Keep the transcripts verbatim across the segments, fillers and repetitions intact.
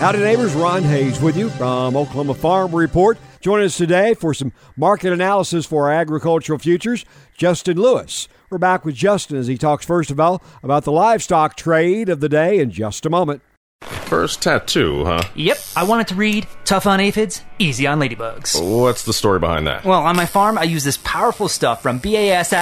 Howdy neighbors, Ron Hayes with you from Oklahoma Farm Report. Joining us today for some market analysis for our agricultural futures, Justin Lewis. We're back with Justin as he talks first of all about the livestock trade of the day in just a moment. First tattoo, huh? Yep, I wanted to read Tough on Aphids, Easy on Ladybugs. What's the story behind that? Well, on my farm, I use this powerful stuff from B A S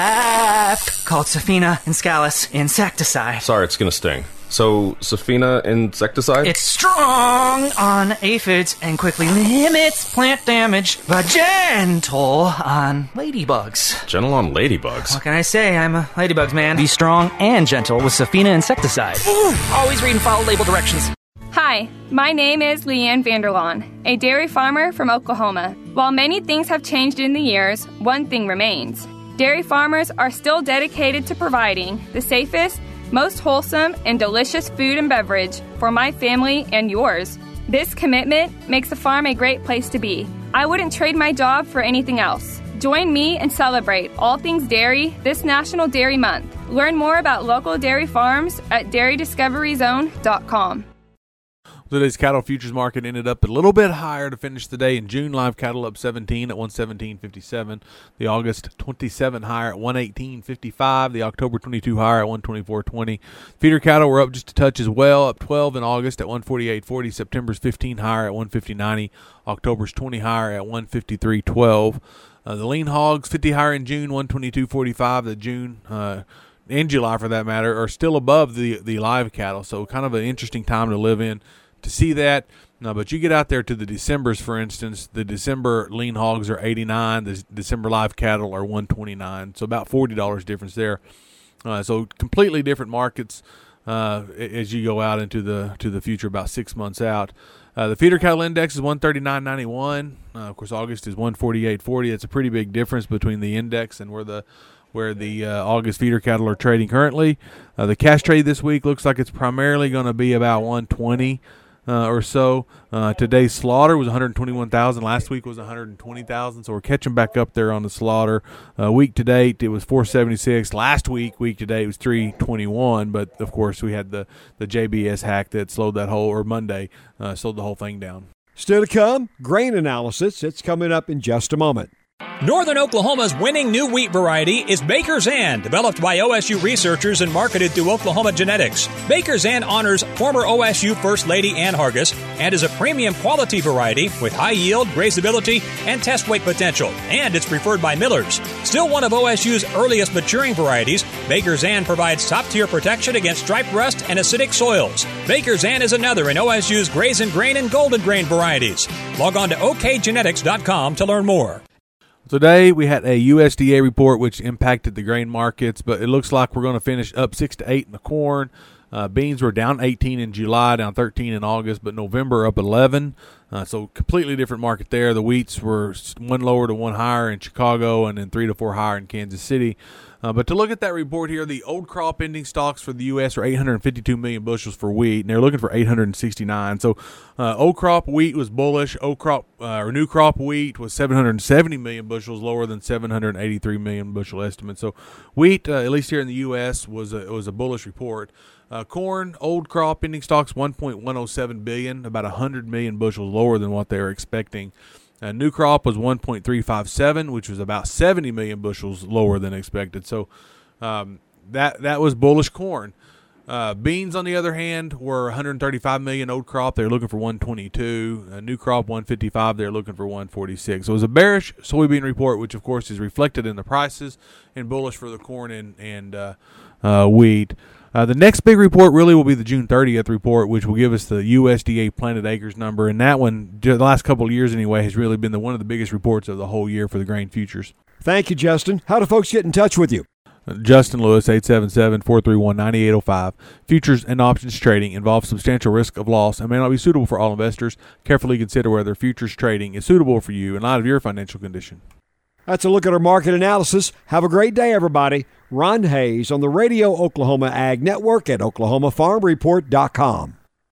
F called Safina Inscalis Insecticide. Sorry, it's gonna sting. So, Safina Insecticide? It's strong on aphids and quickly limits plant damage, but gentle on ladybugs. Gentle on ladybugs? What can I say? I'm a ladybugs man. Be strong and gentle with Safina Insecticide. Ooh, always read and follow label directions. Hi, my name is Leanne Vanderlaan, a dairy farmer from Oklahoma. While many things have changed in the years, one thing remains. Dairy farmers are still dedicated to providing the safest, most wholesome, and delicious food and beverage for my family and yours. This commitment makes the farm a great place to be. I wouldn't trade my job for anything else. Join me and celebrate all things dairy this National Dairy Month. Learn more about local dairy farms at dairy discovery zone dot com. Today's cattle futures market ended up a little bit higher to finish the day. In June, live cattle up seventeen at one seventeen fifty-seven. The August twenty-seven higher at one eighteen fifty-five. The October twenty-two higher at one twenty-four twenty. Feeder cattle were up just a touch as well, up twelve in August at one forty-eight forty. September's fifteen higher at one fifty ninety. October's twenty higher at one fifty-three twelve. Uh, the lean hogs fifty higher in June, one twenty-two forty-five. The June uh, and July, for that matter, are still above the the live cattle. So kind of an interesting time to live in to see that. No, but you get out there to the Decembers, for instance, the December lean hogs are eighty-nine, the December live cattle are one twenty-nine, so about forty dollars difference there. Uh, so completely different markets uh, as you go out into the to the future, about six months out. Uh, the feeder cattle index is one thirty-nine ninety-one. Uh, of course, August is one forty-eight forty. It's a pretty big difference between the index and where the where the uh, August feeder cattle are trading currently. Uh, the cash trade this week looks like it's primarily going to be about one twenty. Uh, or so. Uh, today's slaughter was one hundred twenty-one thousand. Last week was one hundred twenty thousand. So we're catching back up there on the slaughter. Uh, week to date, it was four seventy-six. Last week, week to date, it was three twenty-one. But of course, we had the, the J B S hack that slowed that whole, or Monday, uh, slowed the whole thing down. Still to come, grain analysis. It's coming up in just a moment. Northern Oklahoma's winning new wheat variety is Baker's Ann, developed by O S U researchers and marketed through Oklahoma Genetics. Baker's Ann honors former O S U First Lady Ann Hargis and is a premium quality variety with high yield, grazability, and test weight potential, and it's preferred by millers. Still one of O S U's earliest maturing varieties, Baker's Ann provides top-tier protection against stripe rust and acidic soils. Baker's Ann is another in O S U's Graze and Grain and Golden Grain varieties. Log on to O K genetics dot com to learn more. Today we had a U S D A report which impacted the grain markets, but it looks like we're going to finish up six to eight in the corn. Uh, beans were down eighteen in July, down thirteen in August, but November up eleven. Uh, so completely different market there. The wheats were one lower to one higher in Chicago, and then three to four higher in Kansas City. Uh, but to look at that report here, the old crop ending stocks for the U S are eight hundred fifty-two million bushels for wheat, and they're looking for eight hundred sixty-nine. So uh, old crop wheat was bullish. Old crop uh, or new crop wheat was seven hundred seventy million bushels, lower than seven hundred eighty-three million bushel estimate. So wheat, uh, at least here in the U S, was a, was a bullish report. Uh, corn, old crop ending stocks one point one oh seven billion, about one hundred million bushels lower than what they were expecting. Uh, new crop was one point three five seven, which was about seventy million bushels lower than expected. So um, that that was bullish corn. Uh, beans, on the other hand, were one hundred thirty-five million old crop. They're looking for one twenty-two. Uh, new crop one fifty-five. They're looking for one forty-six. So it was a bearish soybean report, which of course is reflected in the prices, and bullish for the corn and and uh, uh, wheat. Uh, the next big report really will be the June thirtieth report, which will give us the U S D A planted acres number. And that one, the last couple of years anyway, has really been the, one of the biggest reports of the whole year for the grain futures. Thank you, Justin. How do folks get in touch with you? Uh, Justin Lewis, eight seven seven, four three one, nine eight zero five. Futures and options trading involves substantial risk of loss and may not be suitable for all investors. Carefully consider whether futures trading is suitable for you in light of your financial condition. That's a look at our market analysis. Have a great day, everybody. Ron Hayes on the Radio Oklahoma Ag Network at oklahoma farm report dot com.